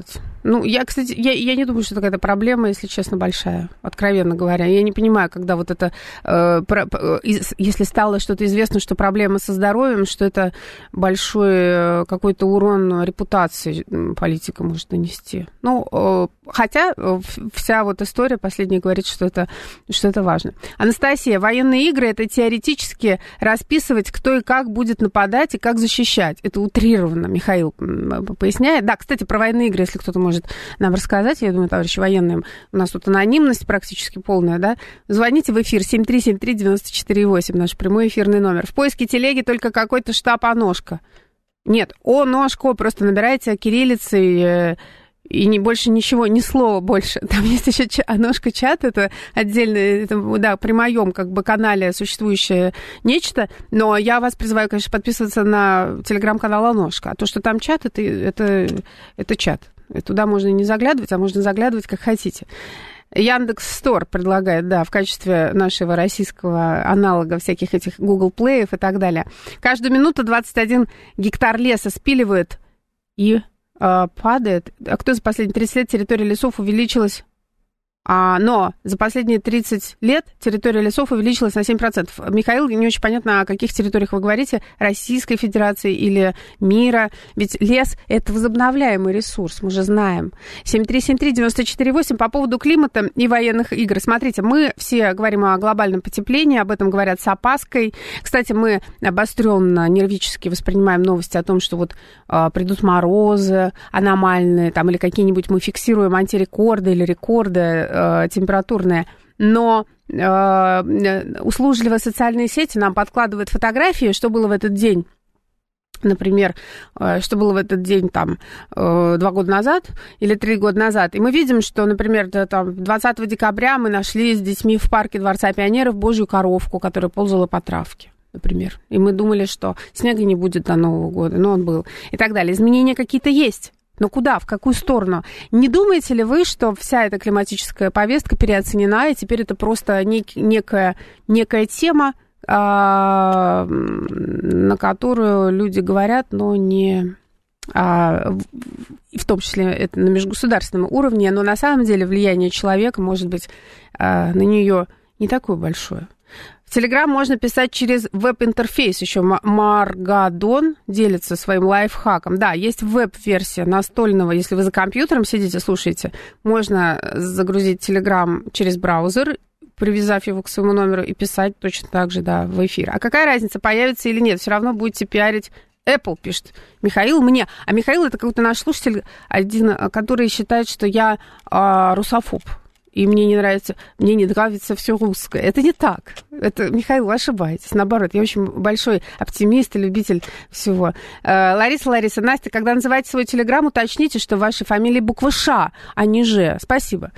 Ну, я, кстати, я, я не думаю, что это какая-то проблема, если честно, большая, откровенно говоря. Я не понимаю, когда вот это, э, про, э, если стало что-то известно, что проблема со здоровьем, что это большой э, какой-то урон репутации политика может нанести. Ну, э, хотя э, вся вот история последняя говорит, что это, что это важно. Анастасия, военные игры – это теоретически расписывать, кто и как будет нападать и как защищать. Это утрированно, Михаил поясняет. Да, кстати, про военные игры, если кто-то может нам рассказать, я думаю, товарищи военные, у нас тут анонимность практически полная, да? Звоните в эфир семь три семь три девять четыре восемь, наш прямой эфирный номер. В поиске телеги только какой-то штаб «Оножка». Нет, «Оножко», просто набирайте кириллицей и не больше ничего, ни слова больше. Там есть еще «Оножка чат», это отдельно, это, да, при моем как бы канале существующее нечто, но я вас призываю, конечно, подписываться на телеграм-канал «Оножка», а то, что там чат, это, это, это чат. Туда можно не заглядывать, а можно заглядывать как хотите. Яндекс.Стор предлагает, да, в качестве нашего российского аналога всяких этих Google Play и так далее. Каждую минуту двадцать один гектар леса спиливают и э, падает. А кто за последние тридцать лет территория лесов увеличилась? А, но за последние тридцать лет территория лесов увеличилась на семь процентов. Михаил, не очень понятно, о каких территориях вы говорите, Российской Федерации или мира. Ведь лес – это возобновляемый ресурс, мы же знаем. семь три семь три девять четыре восемь по поводу климата и военных игр. Смотрите, мы все говорим о глобальном потеплении, об этом говорят с опаской. Кстати, мы обостренно, нервически воспринимаем новости о том, что вот а, придут морозы аномальные, там, или какие-нибудь мы фиксируем антирекорды или рекорды температурные, но э, услужливо социальные сети нам подкладывают фотографии, что было в этот день. Например, э, что было в этот день там э, два года назад или три года назад. И мы видим, что, например, да, там, двадцатого декабря мы нашли с детьми в парке Дворца пионеров божью коровку, которая ползала по травке, например. И мы думали, что снега не будет до Нового года, но он был. И так далее. Изменения какие-то есть. Но куда, в какую сторону? Не думаете ли вы, что вся эта климатическая повестка переоценена, и теперь это просто нек- некая, некая тема, а, на которую люди говорят, но не... А, в, в том числе это на межгосударственном уровне, но на самом деле влияние человека может быть а, на нее не такое большое. В Телеграм можно писать через веб-интерфейс. Еще Маргадон делится своим лайфхаком. Да, есть веб-версия настольного. Если вы за компьютером сидите, слушаете, можно загрузить Телеграм через браузер, привязав его к своему номеру, и писать точно так же, да, в эфир. А какая разница, появится или нет? Все равно будете пиарить. Apple пишет. Михаил мне. А Михаил это какой-то наш слушатель, один, который считает, что я а, русофоб. И мне не нравится, мне не нравится все русское. Это не так. Это, Михаил, вы ошибаетесь. Наоборот, я очень большой оптимист и любитель всего. Лариса, Лариса, Настя, когда называете свой телеграм, уточните, что в вашей фамилии буква Ш, а не Ж. Спасибо.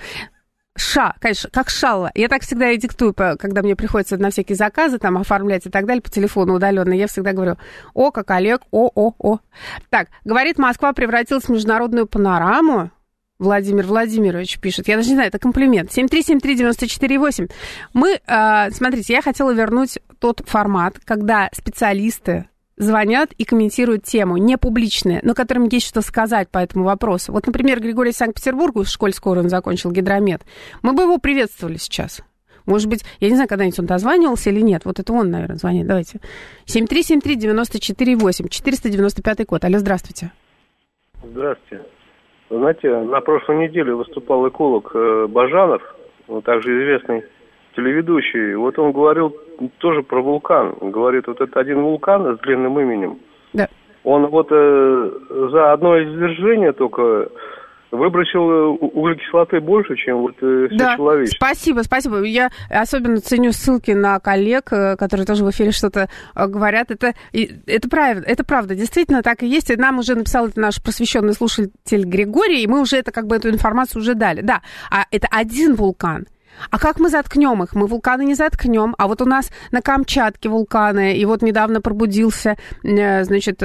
Ша, конечно, как шалла. Я так всегда и диктую, когда мне приходится на всякие заказы там оформлять и так далее по телефону удаленно. Я всегда говорю: о, как Олег, о, о, о. Так, говорит, Москва превратилась в международную панораму. Владимир Владимирович пишет. Я даже не знаю, это комплимент. семь три семь три девять четыре восемь. Мы, э, смотрите, я хотела вернуть тот формат, когда специалисты звонят и комментируют тему, не публичные, но которым есть что сказать по этому вопросу. Вот, например, Григорий из Санкт-Петербурга, в школе скоро он закончил гидромет. Мы бы его приветствовали сейчас. Может быть, я не знаю, когда-нибудь он дозванивался или нет. Вот это он, наверное, звонит. Давайте. семь три семь три девять четыре восемь. четыреста девяносто пятый код. Алло, здравствуйте. Здравствуйте. Вы знаете, на прошлой неделе выступал эколог Бажанов, он также известный телеведущий. Вот он говорил тоже про вулкан. Он говорит, вот это один вулкан с длинным именем. Да. Он вот э, за одно извержение только выбросил углекислоты больше, чем вот э, все да. человечество. Спасибо, спасибо. Я особенно ценю ссылки на коллег, которые тоже в эфире что-то говорят. Это, это правда, это правда, действительно так и есть. И нам уже написал это наш просвещенный слушатель Григорий, и мы уже это, как бы, эту информацию уже дали. Да, а это один вулкан. А как мы заткнем их? Мы вулканы не заткнем. А вот у нас на Камчатке вулканы, и вот недавно пробудился, значит,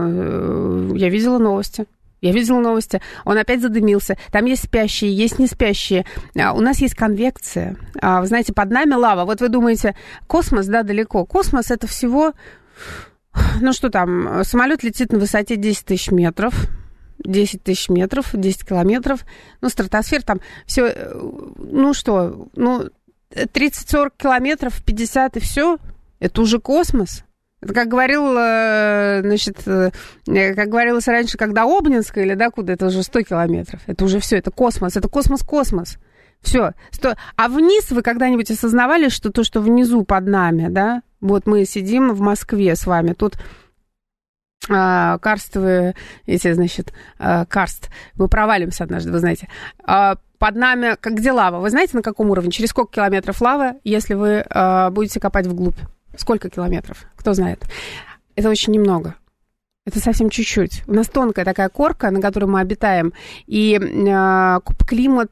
там, я видела новости. Я видела новости, он опять задымился. Там есть спящие, есть не спящие. У нас есть конвекция. Вы знаете, под нами лава. Вот вы думаете, космос, да, далеко. Космос — это всего... Ну что там, самолет летит на высоте десять тысяч метров. десять тысяч метров, десять километров. Ну, стратосфера там все, ну что, ну, тридцать-сорок километров, пятьдесят и все. Это уже космос. Это, как говорил, значит, как говорилось раньше, когда Обнинска или да, куда, это уже сто километров. Это уже все, это космос, это космос-космос. Все. А вниз вы когда-нибудь осознавали, что то, что внизу под нами, да? Вот мы сидим в Москве с вами, тут а, карстовые, эти, значит, а, карст, мы провалимся однажды, вы знаете. А, под нами, как где лава? Вы знаете, на каком уровне? Через сколько километров лава, если вы а, будете копать вглубь? Сколько километров? Кто знает? Это очень немного. Это совсем чуть-чуть. У нас тонкая такая корка, на которой мы обитаем. И э, климат,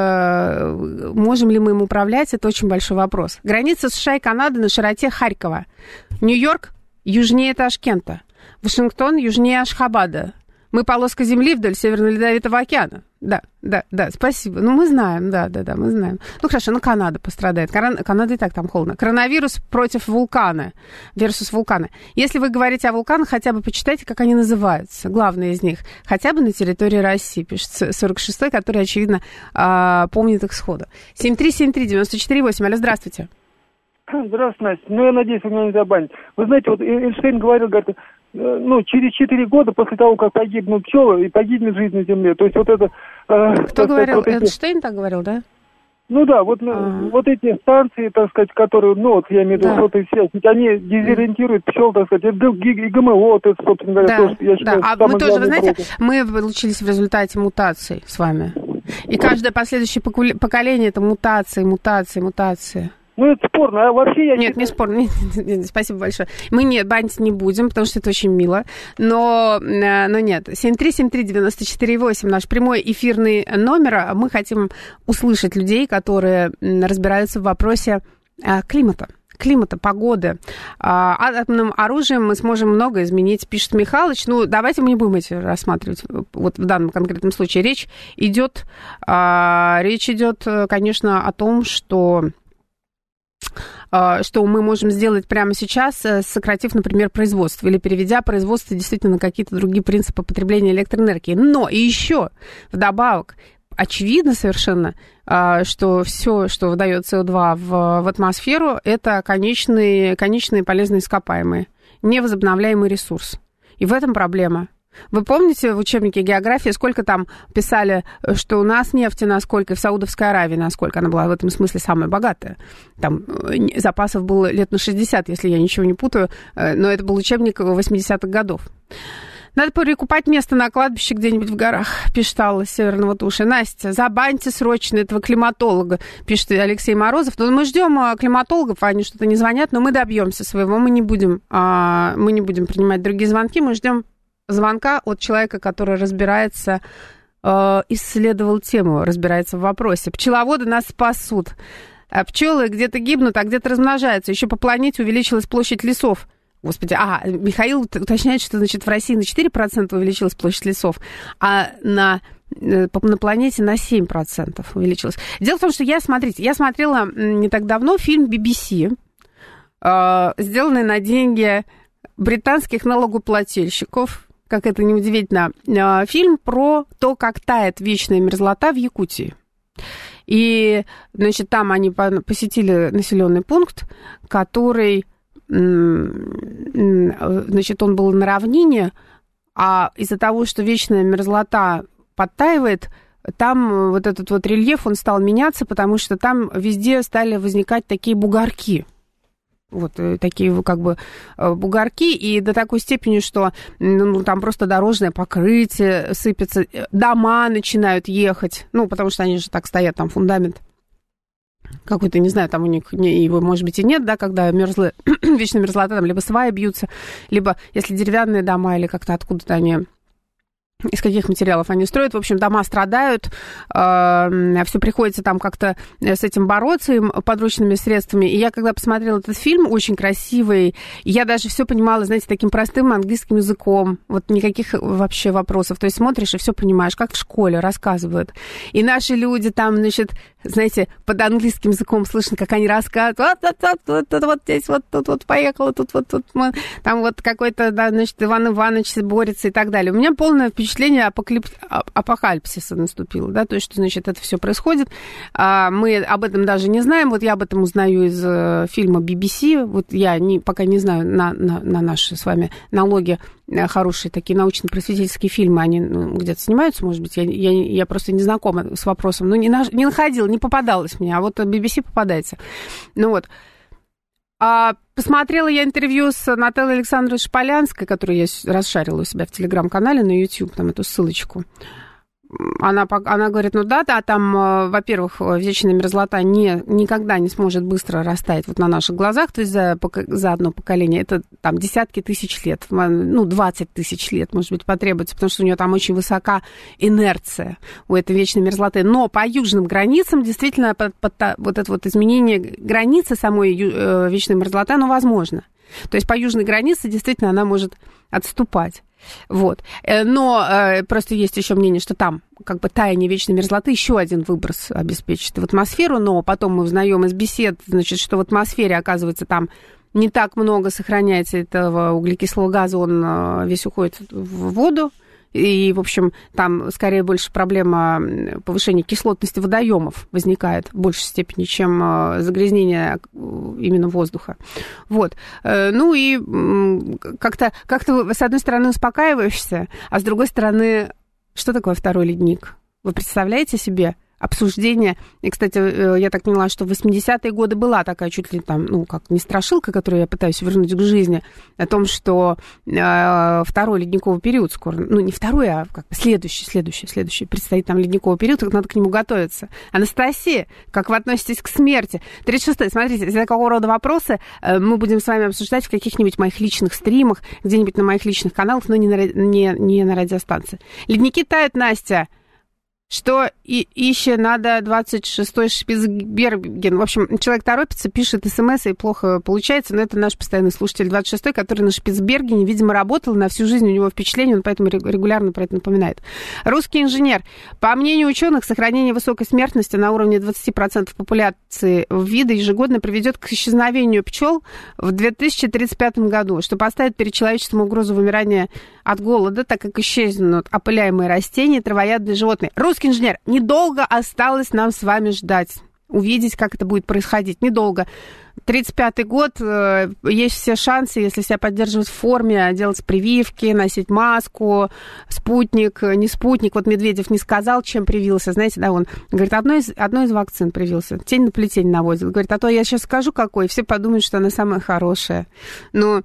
э, можем ли мы им управлять, это очень большой вопрос. Граница США и Канады на широте Харькова. Нью-Йорк южнее Ташкента. Вашингтон южнее Ашхабада. Мы полоска земли вдоль Северного Ледовитого океана. Да, да, да, спасибо. Ну, мы знаем, да, да, да, мы знаем. Ну, хорошо, ну, Канада пострадает. Канада и так там холодно. Коронавирус против вулкана, versus вулкана. Если вы говорите о вулканах, хотя бы почитайте, как они называются. Главный из них. Хотя бы на территории России, пишет сорок шестой, который, очевидно, помнит их сходу. семь три семь три девять четыре восемь. Алло, здравствуйте. Здравствуйте, Настя. Ну, я надеюсь, вы меня не забаните. Вы знаете, вот Эйнштейн говорил, говорит, ну, через четыре года после того, как погибнут пчелы, и погибнет жизнь на Земле. То есть вот это... Э, Кто говорил? Вот эти... Эйнштейн так говорил, да? Ну да, вот, а. вот эти станции, так сказать, которые, ну, вот я имею в виду, да. сотовые связи, они дезориентируют пчел, так сказать, и ГМО, это, собственно говоря, да, тоже, я считаю, да. А мы тоже, вы знаете, против. мы получились в результате мутаций с вами. И каждое последующее поколение это мутации, мутации, мутации. Ну, это спорно, а вообще я... Нет, не спорно, нет, нет, нет, спасибо большое. Мы не банить не будем, потому что это очень мило, но, но нет. семь три семь три девять четыре восемь, наш прямой эфирный номер. Мы хотим услышать людей, которые разбираются в вопросе климата. Климата, погоды. Атомным оружием мы сможем много изменить, пишет Михалыч. Ну, давайте мы не будем эти рассматривать. Вот в данном конкретном случае речь идет, речь идет, конечно, о том, что... что мы можем сделать прямо сейчас, сократив, например, производство или переведя производство действительно на какие-то другие принципы потребления электроэнергии. Но и еще вдобавок очевидно совершенно, что все, что выдает С О два в, в атмосферу, это конечные, конечные полезные ископаемые, невозобновляемый ресурс. И в этом проблема. Вы помните в учебнике географии, сколько там писали, что у нас нефти насколько, и в Саудовской Аравии насколько она была в этом смысле самая богатая. Там запасов было лет на шестьдесят, если я ничего не путаю, но это был учебник восьмидесятых годов. Надо перекупать место на кладбище где-нибудь в горах, пишет Алла Северного Туши. Настя, забаньте срочно этого климатолога, пишет Алексей Морозов. Но мы ждем климатологов, они что-то не звонят, но мы добьемся своего, мы не будем, мы не будем принимать другие звонки, мы ждем звонка от человека, который разбирается, э, исследовал тему, разбирается в вопросе. Пчеловоды нас спасут. А пчелы где-то гибнут, а где-то размножаются. Еще по планете увеличилась площадь лесов. Господи, ага, Михаил уточняет, что, значит, в России на четыре процента увеличилась площадь лесов, а на, на планете на семь процентов увеличилась. Дело в том, что я, смотрите, я смотрела не так давно фильм би би си, э, сделанный на деньги британских налогоплательщиков, как это неудивительно, фильм про то, как тает вечная мерзлота в Якутии. И, значит, там они посетили населенный пункт, который, значит, он был на равнине, а из-за того, что вечная мерзлота подтаивает, там вот этот вот рельеф, он стал меняться, потому что там везде стали возникать такие бугорки. Вот такие как бы бугорки, и до такой степени, что ну, там просто дорожное покрытие сыпется, дома начинают ехать, ну, потому что они же так стоят, там фундамент какой-то, не знаю, там у них его, может быть, и нет, да, когда мерзлая, вечная мерзлота, там либо сваи бьются, либо если деревянные дома или как-то откуда-то они... из каких материалов они строят. В общем, дома страдают, э, все приходится там как-то с этим бороться, им подручными средствами. И я, когда посмотрела этот фильм, очень красивый, я даже все понимала, знаете, таким простым английским языком, вот никаких вообще вопросов. То есть смотришь и все понимаешь, как в школе рассказывают. И наши люди там, значит, знаете, под английским языком слышно, как они рассказывают, вот, вот, вот, вот, вот, вот здесь, вот тут, вот поехала, тут, вот, тут, там вот какой-то, да, значит, Иван Иванович борется и так далее. У меня полное впечатление, впечатление апокалип... апокалипсиса наступило, да, то есть, что, значит, это все происходит. Мы об этом даже не знаем. Вот я об этом узнаю из фильма би би си. Вот я не, пока не знаю на, на, на наши с вами налоги хорошие такие научно-просветительские фильмы, они ну, где-то снимаются, может быть, я, я, я просто не знакома с вопросом, ну, не, на, не находила, не попадалась мне, а вот би би си попадается. Ну вот. А, посмотрела я интервью с Натальей Александровной Шполянской, которую я расшарила у себя в Телеграм-канале на YouTube, там эту ссылочку. Она, она говорит, ну да, да, там, во-первых, вечная мерзлота не, никогда не сможет быстро растаять вот на наших глазах, то есть за, за одно поколение. Это там десятки тысяч лет, ну, двадцать тысяч лет, может быть, потребуется, потому что у нее там очень высока инерция у этой вечной мерзлоты. Но по южным границам действительно под, под, вот это вот изменение границы самой э, вечной мерзлоты, оно возможно. То есть по южной границе действительно она может отступать. Вот. Но э, просто есть еще мнение, что там как бы таяние вечной мерзлоты еще один выброс обеспечит в атмосферу, но потом мы узнаем из бесед, значит, что в атмосфере, оказывается, там не так много сохраняется этого углекислого газа, он э, весь уходит в воду. И, в общем, там скорее больше проблема повышения кислотности водоемов возникает в большей степени, чем загрязнение именно воздуха. Вот. Ну и как-то, как-то, с одной стороны, успокаиваешься, а с другой стороны, что такое второй ледник? Вы представляете себе? Обсуждение. И, кстати, я так поняла, что в восьмидесятые годы была такая чуть ли там, ну, как не страшилка, которую я пытаюсь вернуть к жизни, о том, что э, второй ледниковый период скоро, ну, не второй, а как бы следующий, следующий, следующий, предстоит там ледниковый период, надо к нему готовиться. Анастасия, как вы относитесь к смерти? тридцать шестой, смотрите, из-за какого рода вопросы э, мы будем с вами обсуждать в каких-нибудь моих личных стримах, где-нибудь на моих личных каналах, но не на, не, не на радиостанции. Ледники тают, Настя. Что и ищет надо двадцать шестой Шпицберген. В общем, человек торопится, пишет смс, и плохо получается, но это наш постоянный слушатель двадцать шестой, который на Шпицбергене, видимо, работал на всю жизнь, у него впечатление, он поэтому регулярно про это напоминает. Русский инженер. По мнению ученых, сохранение высокой смертности на уровне двадцать процентов популяции вида ежегодно приведет к исчезновению пчел в две тысячи тридцать пятом году, что поставит перед человечеством угрозу вымирания от голода, так как исчезнут опыляемые растения, травоядные животные. Русский инженер, недолго осталось нам с вами ждать, увидеть, как это будет происходить. Недолго. тридцать пятый год, э, есть все шансы, если себя поддерживать в форме, делать прививки, носить маску, спутник, не спутник. Вот Медведев не сказал, чем привился. Знаете, да, он говорит, одной из, одной из вакцин привился. Тень на плетень наводил. Говорит, а то я сейчас скажу, какой, все подумают, что она самая хорошая. Но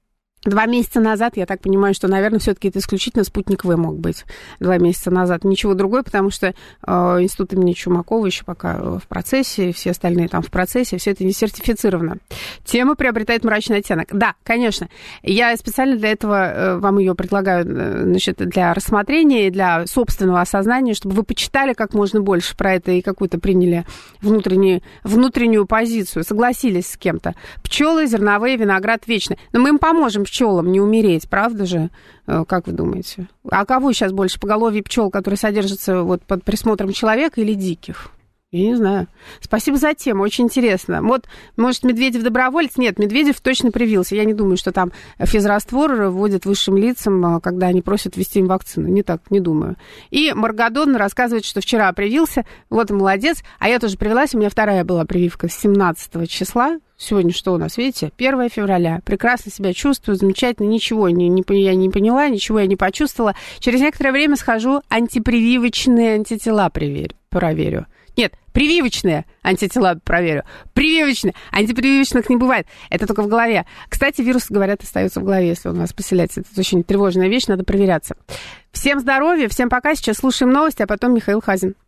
два месяца назад, я так понимаю, что, наверное, все-таки это исключительно спутник В мог быть. Два месяца назад. Ничего другое, потому что э, институт имени Чумакова еще пока в процессе, все остальные там в процессе, все это не сертифицировано. Тема приобретает мрачный оттенок. Да, конечно. Я специально для этого э, вам ее предлагаю, э, значит, для рассмотрения и для собственного осознания, чтобы вы почитали как можно больше про это и какую-то приняли внутреннюю, внутреннюю позицию, согласились с кем-то. Пчелы, зерновые, виноград вечный. Но мы им поможем пчелам не умереть, правда же? Как вы думаете? А кого сейчас больше, поголовье пчел, которые содержатся вот под присмотром человека, или диких? Я не знаю. Спасибо за тему, очень интересно. Вот, может, Медведев доброволец? Нет, Медведев точно привился. Я не думаю, что там физраствор вводят высшим лицам, когда они просят ввести им вакцину. Не так, не думаю. И Маргадон рассказывает, что вчера привился. Вот и молодец. А я тоже привилась. У меня вторая была прививка с семнадцатого числа. Сегодня что у нас, видите? первое февраля. Прекрасно себя чувствую, замечательно. Ничего не, не, я не поняла, ничего я не почувствовала. Через некоторое время схожу, антипрививочные антитела проверю. проверю. Нет, прививочные антитела проверю. Прививочные. Антипрививочных не бывает. Это только в голове. Кстати, вирус, говорят, остается в голове, если он у вас поселяется. Это очень тревожная вещь, надо проверяться. Всем здоровья, всем пока. Сейчас слушаем новости, а потом Михаил Хазин.